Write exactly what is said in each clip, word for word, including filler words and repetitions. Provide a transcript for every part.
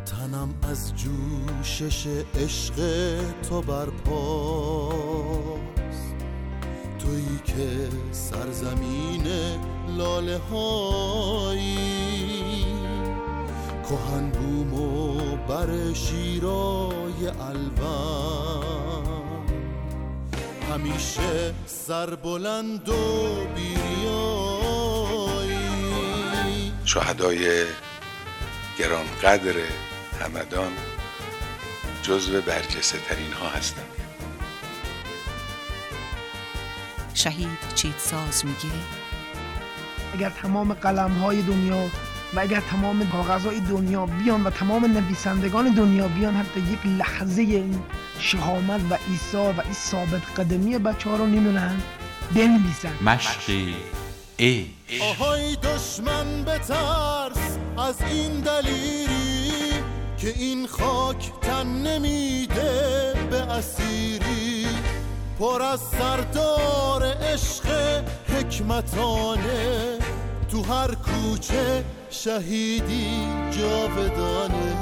تنم از جوشش عشق تو برپاست، تویی که سرزمین لاله هایی، کهن بوم و بر شیرای الوان، همیشه سربلند و بیریایی. شهدای گرانقدر همدان جزو برجسته ترین ها هستند. شهید چیتساز میگه اگر تمام قلم‌های دنیا و اگر تمام کاغذهای دنیا بیان و تمام نویسندگان دنیا بیان حتی یک لحظه این شهامت و ایثار و این ثابت قدمی بچه‌ها رو نمی‌دونن بنویسن. مشقی ای آهای دشمن بترس از این دلیری که این خاک تن نمیده به اسیری، پر از سردار عشق حکمتانه، تو هر کوچه شهیدی جاودانه.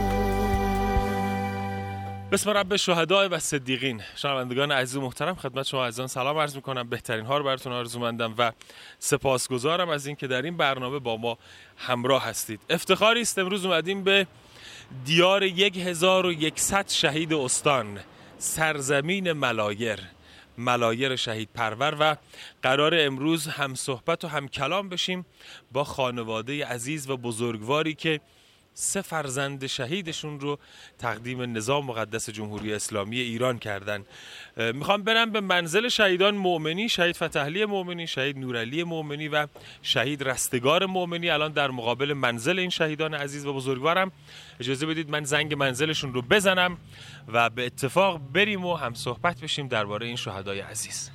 بسم رب شهداء و صدیقین. شنوندگان عزیز و محترم، خدمت شما عزیزان سلام عرض می‌کنم. بهترین ها رو براتون آرزومندم و سپاسگزارم از اینکه در این برنامه با ما همراه هستید. افتخاری است امروز اومدیم به دیار هزار و صد شهید استان، سرزمین ملایر، ملایر شهید پرور، و قرار امروز هم صحبت و هم کلام بشیم با خانواده عزیز و بزرگواری که سه فرزند شهیدشون رو تقدیم نظام مقدس جمهوری اسلامی ایران کردن. میخوام برم به منزل شهیدان مؤمنی، شهید فتحعلی مؤمنی، شهید نورعلی مؤمنی و شهید رستگار مؤمنی. الان در مقابل منزل این شهیدان عزیز و بزرگوارم. اجازه بدید من زنگ منزلشون رو بزنم و به اتفاق بریم و هم صحبت بشیم درباره این شهدای عزیز.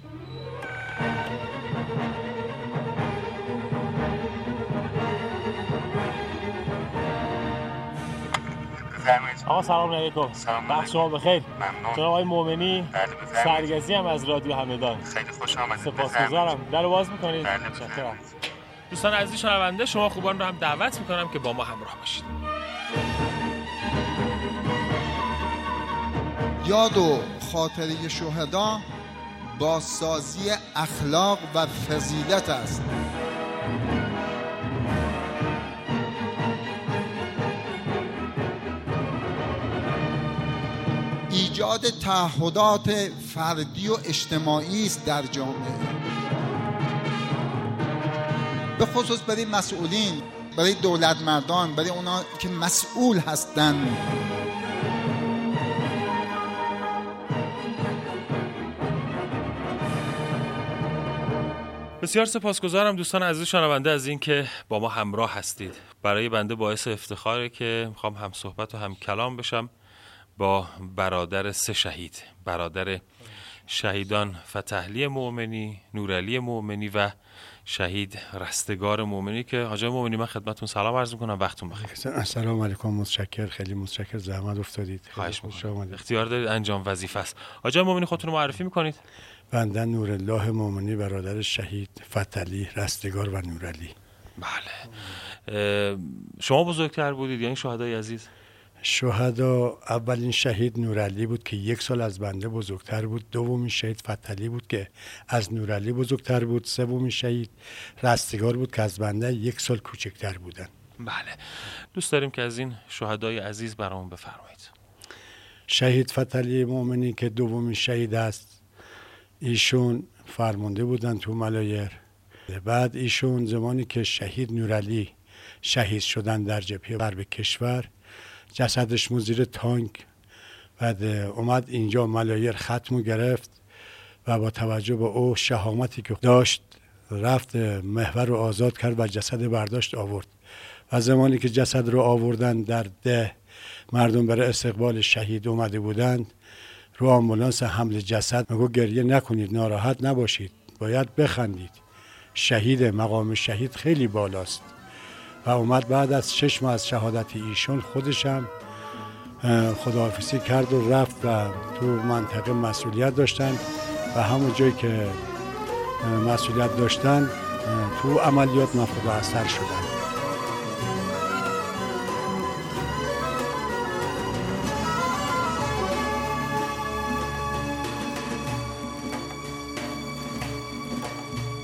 آقا سلام علیکم. سلام وقت شما بخیر. ممنون. جناب آقای مؤمنی، سرگزی هم از رادیو همدان. خیلی خوش آمدید. سپاسگزارم. در باز میکنید. بله، متشکرم. دوستان عزیز شنونده، شما خوبان رو هم دعوت میکنم که با ما همراه باشید. یاد و خاطره شهدا بازسازی اخلاق و فضیلت است. ایجاد تعهدات فردی و اجتماعی است در جامعه، به خصوص برای مسئولین، برای دولت مردان، برای اونا که مسئول هستند. بسیار سپاسگزارم دوستان عزیز شنونده از این که با ما همراه هستید. برای بنده باعث افتخاره که میخوام هم صحبت و هم کلام بشم با برادر سه شهید، برادر شهیدان فتحعلی مؤمنی، نورعلی مؤمنی و شهید رستگار مؤمنی که حاج مؤمنی من خدمتتون سلام عرض میکنم. وقتتون بخیر. السلام علیکم. متشکر، خیلی متشکر، زحمت افتادید. خواهش می‌کنم. اختیار دارید، انجام وظیفه است. حاج مؤمنی خودتون رو معرفی میکنید؟ بنده نورالله مؤمنی، برادر شهید فتحعلی رستگار و نورعلی. بله. شما بزرگتر بودید یا این شهدای عزیز؟ شهدا اولین شهید نورعلی بود که یک سال از بنده بزرگتر بود. دومین شهید فتحعلی بود که از نورعلی بزرگتر بود. سومین شهید رستگار بود که از بنده یک سال کوچکتر بودن. بله. دوست داریم که از این شهدای عزیز برامون بفرمایید. شهید فتحعلی مؤمنی که دومین شهید است، ایشون فرمانده بودن تو ملایر. بعد ایشون زمانی که شهید نورعلی شهید شدن در جبهه غرب کشور، جسدش زیر تانک، بعد اومد اینجا ملایر ختمو گرفت و با توجه به او شهامتی که داشت رفت محور رو آزاد کرد و جسد برداشت آورد. و زمانی که جسد رو آوردن در ده، مردم برای استقبال شهید اومده بودند، رو آمبولانس حمل جسد میگو گریه نکنید، ناراحت نباشید، باید بخندید، شهید، مقام شهید خیلی بالاست. و اومد بعد از شش ماه از شهادت ایشون خودشم خداحافظی کرد و رفت و تو منطقه مسئولیت داشتن و همون جایی که مسئولیت داشتن تو عملیات ناخودآگاه اثر شدن.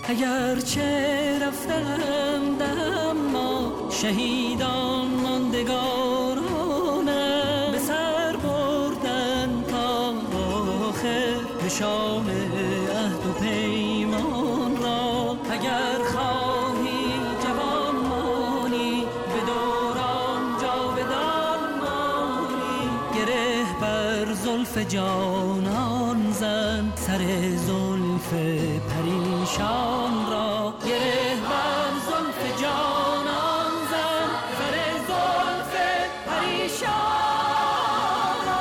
اگرچه رفتند اما شهیدان ماندگارانه به سر بردن تا آخر نشان عهد و پیمان را. اگر خواهی جوان مانی به دوران جاودان مانی، گره بر زلف جانان زن سر زلف پریشان را. گره بر زلف جانان زن سر زلف پریشان را.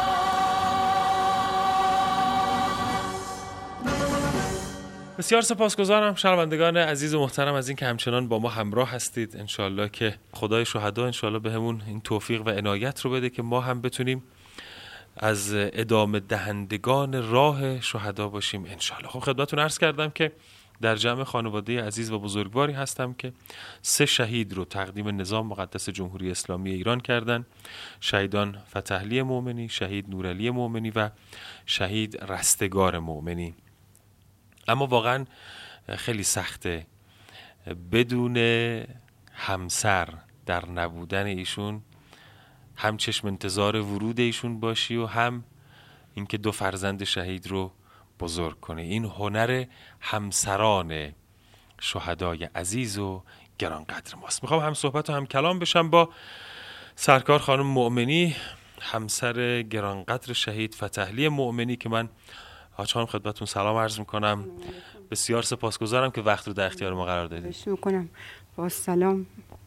بسیار سپاسگزارم شنوندگان عزیز و محترم از این که همچنان با ما همراه هستید. انشالله که خدای شهدا انشالله به همون این توفیق و عنایت رو بده که ما هم بتونیم از ادامه دهندگان راه شهدا باشیم انشالله. خب خدمتتون عرض کردم که در جمع خانواده عزیز و بزرگواری هستم که سه شهید رو تقدیم نظام مقدس جمهوری اسلامی ایران کردن: شهیدان فتحعلی مومنی، شهید نورعلی مومنی و شهید رستگار مومنی. اما واقعا خیلی سخته بدون همسر در نبودن ایشون هم چشم انتظار ورود ایشون باشی و هم اینکه دو فرزند شهید رو بزرگ کنه. این هنر همسران شهدای عزیز و گرانقدر ماست. میخوام هم صحبت و هم کلام بشم با سرکار خانم مومنی، همسر گرانقدر شهید فتحعلی مومنی که من حاج خانم خدمتتون سلام عرض میکنم. بسیار سپاسگزارم که وقت رو در اختیار ما قرار دادید. خواهش میکنم. با سلام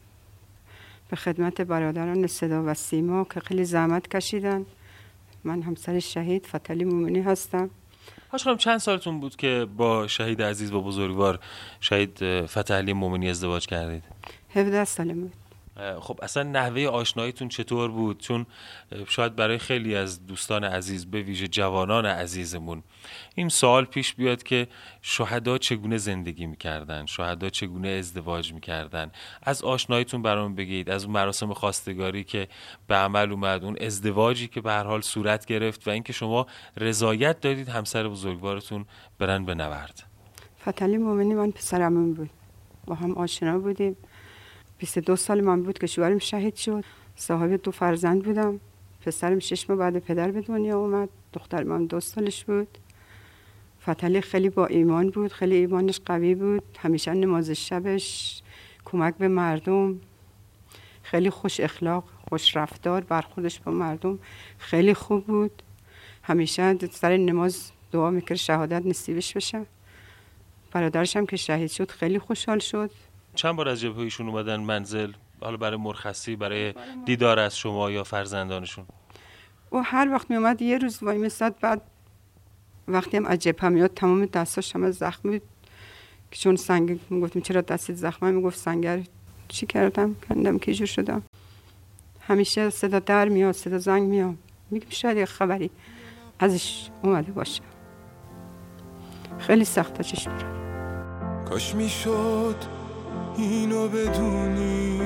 به خدمت برادران صدا و سیما که خیلی زحمت کشیدن. من همسر شهید فتحعلی مومنی هستم. حاج خانم چند سالتون بود که با شهید عزیز و بزرگوار شهید فتحعلی مومنی ازدواج کردید؟ هفده سالم بود. خب اصلا نحوه آشناییتون چطور بود؟ چون شاید برای خیلی از دوستان عزیز به ویژه جوانان عزیزمون این سوال پیش بیاد که شهدا چگونه زندگی میکردن، شهدا چگونه ازدواج میکردن. از آشناییتون برام بگید، از اون مراسم خواستگاری که به عمل اومد، اون ازدواجی که به هر حال صورت گرفت و اینکه شما رضایت دادید همسر بزرگوارتون برن به نبرد. فتحعلی مومنی من پسرم بود، با هم آشنا بودیم. بیست و دو سال من بود که شوهرم شهید شد. صاحب دو فرزند بودم. پسرم شش ماه بعد پدر به دنیا اومد. دخترم هم دو سالش بود. فتحعلی خیلی با ایمان بود، خیلی ایمانش قوی بود. همیشه نماز شبش، کمک به مردم، خیلی خوش اخلاق، خوش رفتار، برخوردش با مردم خیلی خوب بود. همیشه سر نماز دعا میکرد شهادت نصیبش بشه. برادرش هم که شهید شد خیلی خوشحال شد. چند بار از جبهه ایشون اومدن منزل، حالا برای مرخصی، برای دیدار از شما یا فرزندانشون؟ و هر وقت می اومد یه روز وای میستاد. بعد وقتی هم از جبهه میاد تمام دستاش هم زخمی بود که چون سنگ، میگفتیم چرا دستت زخمه، میگفت سنگر چی کردم کندم که جور شدم. همیشه صدا در میاد، صدا زنگ میاد، میگم شاید یه خبری ازش اومده باشه. خیلی سخته چش میره. کاش میشد اینو بدونی،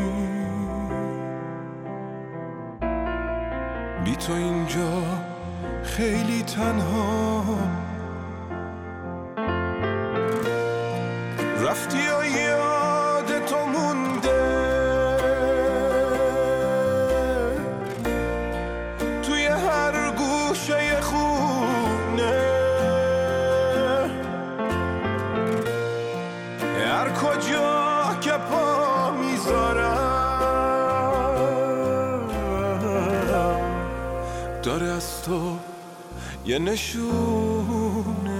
بی تو اینجا خیلی تنها رفتی و یاد تو مونده توی هر گوشه خونه، هر کجا که پا میذارم داره از تو یه نشونه.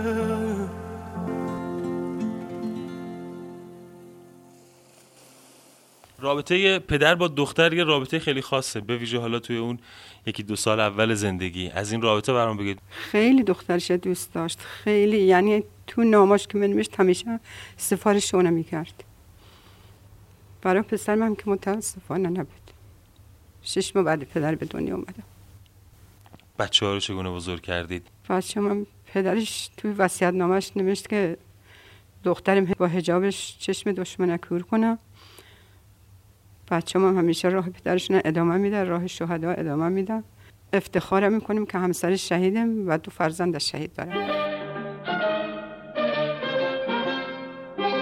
رابطه پدر با دختر یه رابطه خیلی خاصه، به ویژه حالا توی اون یکی دو سال اول زندگی. از این رابطه برام بگید. خیلی دخترش دوست داشت، خیلی، یعنی تو نامش که منوشت همیشه سفارش اونو میکرد. برای پسرم هم که متاسفانه نبود. شش ماه بعد پدر به دنیا اومده. بچه ها رو چگونه بزرگ کردید؟ بچه هم پدرش توی وصیت نامش نوشت که دخترم با حجابش چشم دشمن کور کنه. بچه هم همیشه راه پدرشون ادامه میده، راه شهدا ادامه میده. افتخار میکنیم که همسر شهیدم و دو فرزند شهید دارم.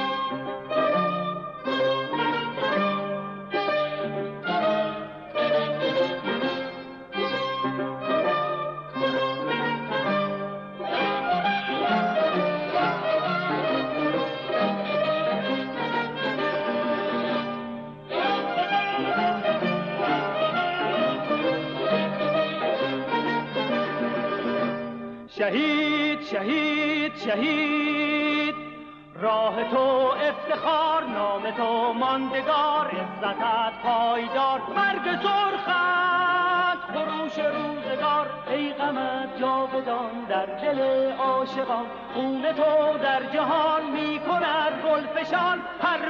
شهید شهید شهید، راه تو افتخار، نام تو ماندگار، عزتت پایدار، مرگ سرخت خروش روزگار، ای غمت جاودان در دل عاشقان، خون تو در جهان می کند گلفشان، هر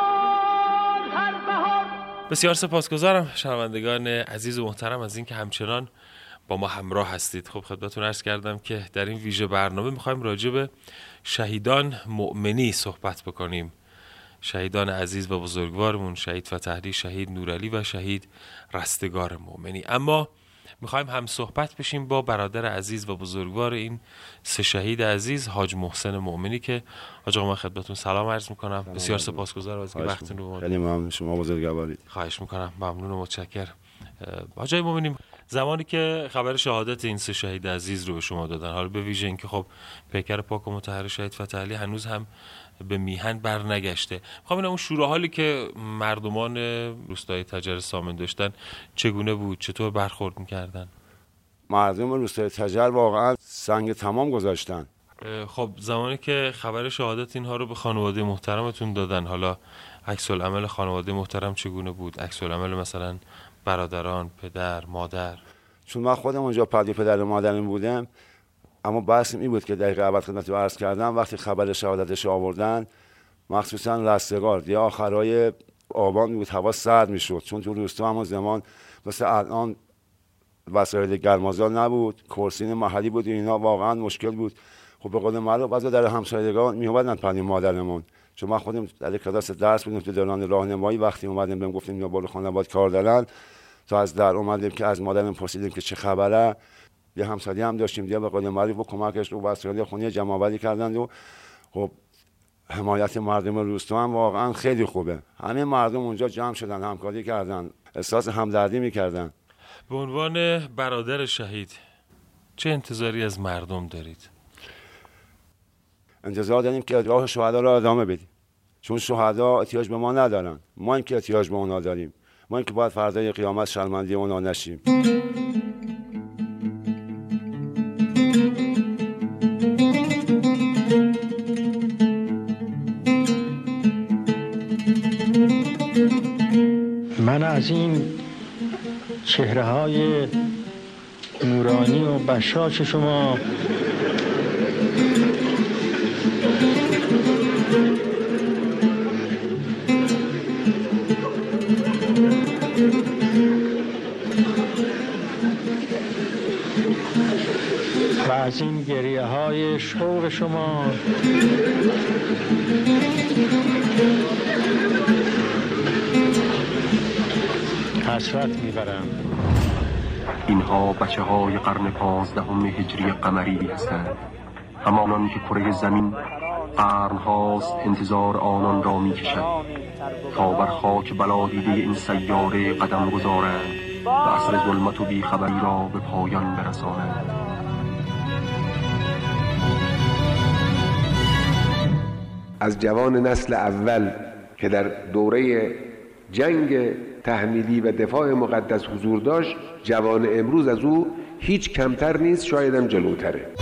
بهار هر بهار. بسیار سپاسگزارم شنوندگان عزیز و محترم از اینکه همچنان با ما همراه هستید. خب خدمتتون عرض کردم که در این ویژه برنامه می‌خوایم راجع به شهیدان مؤمنی صحبت بکنیم. شهیدان عزیز و بزرگوارمون، شهید فتحعلی، شهید نورعلی و شهید رستگار مؤمنی. اما می‌خوایم هم صحبت بشیم با برادر عزیز و بزرگوار این سه شهید عزیز، حاج محسن مؤمنی، که حاج آقا من خدمتتون سلام عرض می‌کنم. بسیار سپاسگزارم از اینکه وقتتون رو خیلی ممنون، شما بزرگوارید. خواهش می‌کنم، ممنون و متشکرم. حاج مؤمنی، زمانی که خبر شهادت این سه شهید عزیز رو به شما دادن، حالا به ویژه اینکه خب پیکر پاک و مطهر شهید فتحعلی هنوز هم به میهن بر نگشته، میخوام ببینم اون شور و حالی که مردمان روستای تجر سامن داشتن چگونه بود، چطور برخورد میکردن؟ مردم روستای تجر واقعا سنگ تمام گذاشتن. خب زمانی که خبر شهادت اینها رو به خانواده محترمتون دادن، حالا عکس العمل خانواده محترم چگونه بود؟ عکس العمل مثلا برادران، پدر، مادر؟ چون من خودم اونجا پدر پدر و مادرم بودم، اما بحثم این بود که دقیقه اول خدمت رو عرض کردم، وقتی خبر شهادتش آوردن، مخصوصا رستگار، دیگه آخرای آبان بود، هوا سرد میشد، چون تو روستا همون زمان مثل الان وسایل گرمازال نبود، کرسین محلی بود، اینا واقعا مشکل بود. خب به قول معروف بعضی در همسایگان میومدن پنی مادرمون، چون من خودم در کلاس درس بودم تو دوران راهنمایی، وقتی اومدم بهم گفتیم اینا بالا خانواده کار دارن، تا از در اومدیم که از مادرم پرسیدیم که چه خبره. یه همسایه هم داشتیم دیگه به قول معروف و کمکش رو وسایل خونی جمع آوری کردن و خب حمایت مردم روستا هم واقعا خیلی خوبه. همه مردم اونجا جمع شدن، همکاری کردن، احساس همدردی میکردن. به عنوان برادر شهید چه انتظاری از مردم دارید؟ انتظار داریم که راه شهدا را ادامه بدیم، چون شهدا احتیاج به ما ندارن، ما این که احتیاج به اونا داریم، ما این که باید فردای قیامت شرمنده اونا نشیم. من از این چهره های نورانی و بشاش شما و از این گریه های شوق شما حسرت میبرم. اینها بچه های قرن پانزدهم هجری قمری هستند، همانان که کره زمین قرن هاست انتظار آنان را می کشد تا بر خاک بلادیده این سیاره قدم گذارند و عصر ظلمت و بیخبری را به پایان برسانند. از جوان نسل اول که در دوره جنگ تحمیلی و دفاع مقدس حضور داشت، جوان امروز از او هیچ کمتر نیست، شاید هم جلوتره.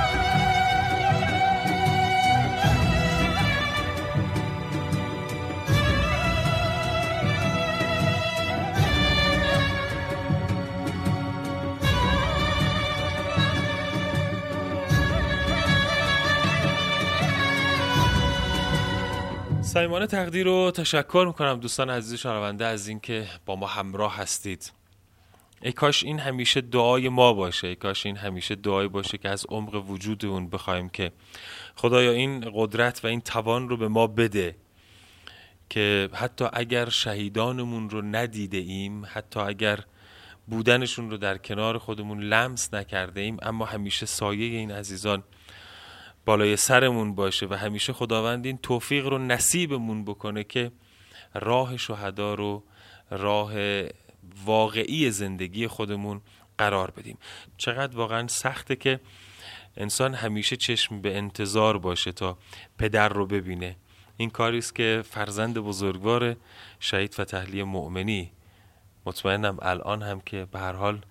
صمیمانه تقدیر رو تشکر میکنم دوستان عزیز شنونده از اینکه با ما همراه هستید. ای کاش این همیشه دعای ما باشه، ای کاش این همیشه دعای باشه که از عمق وجود اون بخوایم که خدایا این قدرت و این توان رو به ما بده که حتی اگر شهیدانمون رو ندیده ایم، حتی اگر بودنشون رو در کنار خودمون لمس نکرده ایم، اما همیشه سایه این عزیزان بالای سرمون باشه و همیشه خداوند این توفیق رو نصیبمون بکنه که راه شهدا رو راه واقعی زندگی خودمون قرار بدیم. چقدر واقعا سخته که انسان همیشه چشم به انتظار باشه تا پدر رو ببینه. این کاریست که فرزند بزرگوار شهید فتحعلی مؤمنی، مطمئنم الان هم که به هر حال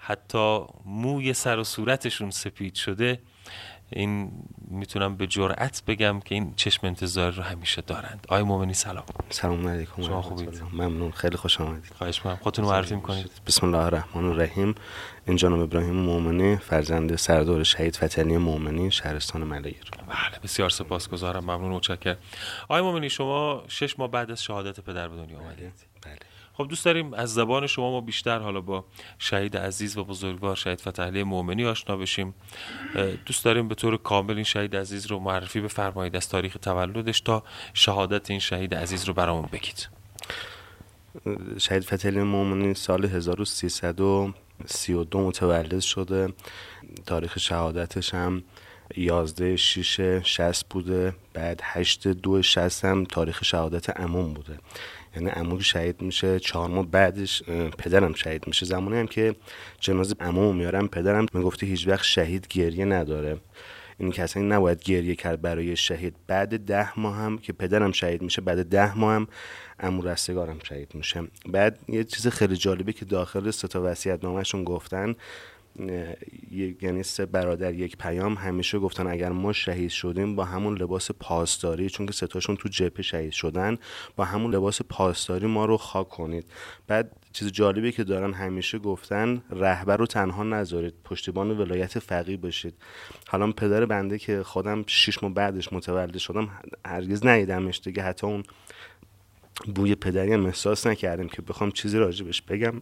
حتی موی سر و صورتشون سپید شده، این میتونم به جرئت بگم که این چشم انتظار رو همیشه دارند. آقای مومنی سلام. سلام علیکم. شما خوبید؟ ممنون، خیلی خوش آمدید. خواهش می‌کنم. خودتون رو معرفی می‌کنید. بسم الله الرحمن الرحیم. این جناب ابراهیم مومنی، فرزند سردار شهید فتحعلی مومنی، شهرستان ملایر. بله، بسیار سپاسگزارم، ممنون و متشکرم. آقای مومنی، شما شش ماه بعد از شهادت پدر به دنیا آمدید. بله. خب دوست داریم از زبان شما ما بیشتر حالا با شهید عزیز و بزرگوار شهید فتحعلی مومنی آشنا بشیم. دوست داریم به طور کامل این شهید عزیز رو معرفی بفرمایید، از تاریخ تولدش تا شهادت این شهید عزیز رو برامون بگید. شهید فتحعلی مومنی سال هزار و سیصد و سی و دو متولد شده. تاریخ شهادتش هم یازده شش شصت بوده. بعد هشت دو شصت هم تاریخ شهادت عموم بوده. یعنی عمو شهید میشه چهار ماه بعدش پدرم شهید میشه. زمانی هم که جنازه عمو میارم پدرم میگفته هیچ وقت شهید گریه نداره، این که اصلا نباید گریه کرد برای شهید. بعد ده ماه هم که پدرم شهید میشه، بعد ده ماه هم عمو رستگارم شهید میشه. بعد یه چیز خیلی جالبی که داخل سه تا وصیت‌نامه‌شون گفتن، یعنی سه برادر یک پیام، همیشه گفتن اگر ما شهید شدیم با همون لباس پاسداری، چون که سه تاشون تو جبهه شهید شدن، با همون لباس پاسداری ما رو خاک کنید. بعد چیز جالبی که دارن همیشه گفتن رهبر رو تنها نذارید، پشتیبان ولایت فقیه باشید. حالا پدر بنده که خودم شش ماه بعدش متولد شدم هرگز ندیدمش دیگه، حتی اون بوی پدری هم احساس نکردم که بخوام چیزی راجبش بگم،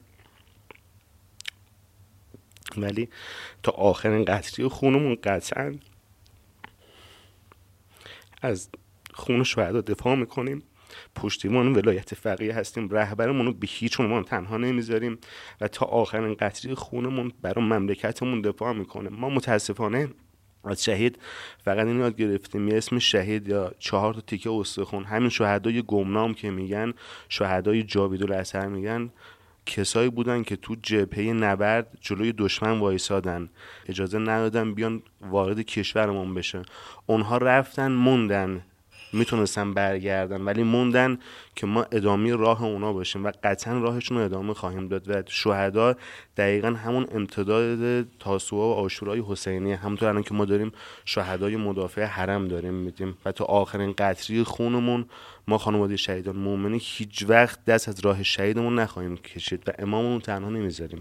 ولی تا آخرین قطره خونمون قطعا از خون شهدا دفاع میکنیم، پشتیبان ولایت فقیه هستیم، رهبرمون رو به هیچ عنوان تنها نمیذاریم و تا آخرین قطره خونمون برای مملکتمون دفاع میکنیم. ما متاسفانه از شهید فقط این یاد گرفتیم یه اسم شهید یا چهار تا تیکه استخون. همین شهدای گمنام که میگن، شهدای جاویدالاثر میگن، کسایی بودن که تو جبهه نبرد جلوی دشمن وایسادن، اجازه ندادن بیان وارد کشورمون بشه. اونها رفتن موندن، میتونستن برگردن ولی موندن که ما ادامه راه اونا باشیم و قطعا راهشون رو ادامه خواهیم داد. و شهدا دقیقا همون امتداد تاسوعا و عاشورای حسینی، همونطور الان که ما داریم شهدای مدافع حرم داریم میدیم و تا آخرین قطره خونمون ما خانواده شهیدان مومنی هیچ وقت دست از راه شهیدمون نخواهیم کشید و اماممون تنها نمیذاریم.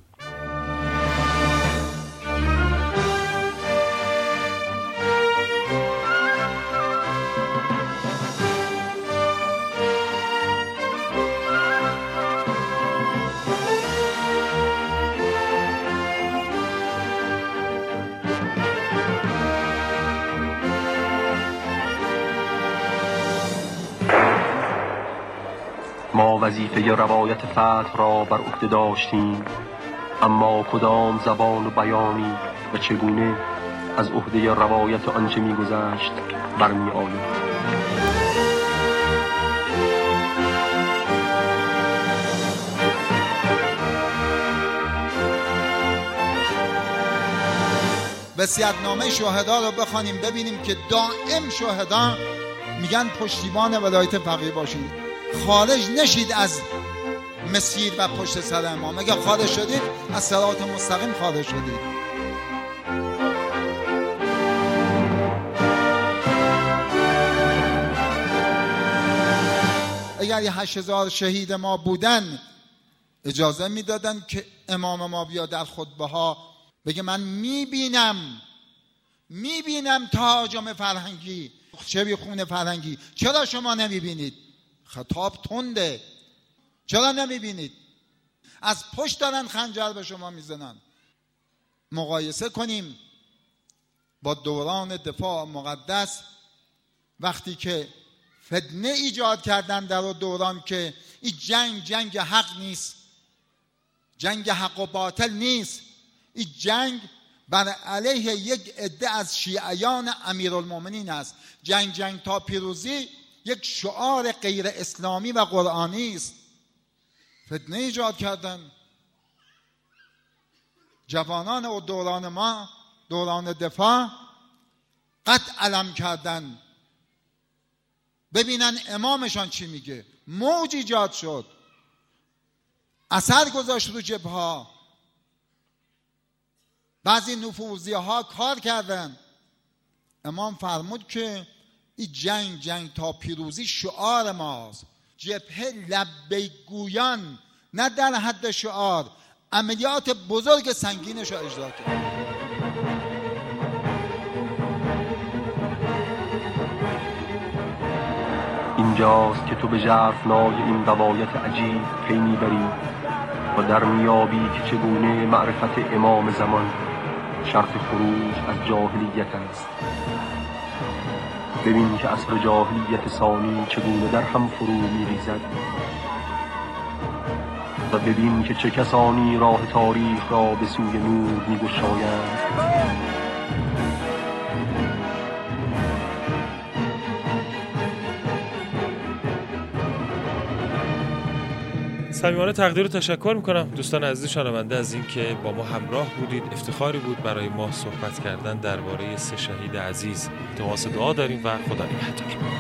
ما وظیفه روایت فتح را بر عهده داشتیم، اما کدام زبان و بیانی و چگونه از عهده روایت آنچه می‌گذشت برمی آید. وصیت‌نامه شهدا رو بخوانیم ببینیم که دائم شهدا میگن پشتیبان ولایت فقیه باشید، خارج نشید از مسیر و پشت سر امام. اگه خارج شدید از صراط مستقیم خارج شدید. اگر یه هشت هزار شهید ما بودن اجازه میدادن که امام ما بیا در خطبه ها بگه من میبینم میبینم تهاجم فرهنگی، شبیه خون فرهنگی، چرا شما نمیبینید؟ خطاب تنده، چرا نمیبینید؟ از پشت دارن خنجر به شما میزنن. مقایسه کنیم با دوران دفاع مقدس، وقتی که فتنه ایجاد کردن در دوران که این جنگ جنگ حق نیست، جنگ حق و باطل نیست، این جنگ بر علیه یک عده از شیعیان امیرالمومنین است. جنگ جنگ تا پیروزی یک شعار غیر اسلامی و قرآنی است. فتنه ایجاد کردن. جوانان و دوران ما، دوران دفاع، قطع علم کردن ببینن امامشان چی میگه. موج ایجاد شد، اثر گذاشت رو جبهه ها. بعضی نفوذی ها کار کردن. امام فرمود که این جنگ جنگ تا پیروزی شعار ماست. جبهه لبیک گویان، نه در حد شعار، عملیات بزرگ سنگینش رو اجرا کرد. اینجاست که تو به ژرفنای این روایت عجیب پی میبری و در میابی که چگونه معرفت امام زمان شرط خروج از جاهلیت است. ببین که عصر جاهلیت ثانی چگونه در هم فرو میریزد و ببین که چه کسانی راه تاریخ را به سوی نور میگشایند. صمیمانه تقدیر و تشکر میکنم دوستان عزیز شنونده از این که با ما همراه بودید. افتخاری بود برای ما صحبت کردن درباره سه شهید عزیز. تماس دعا داریم و خدا نگهدار.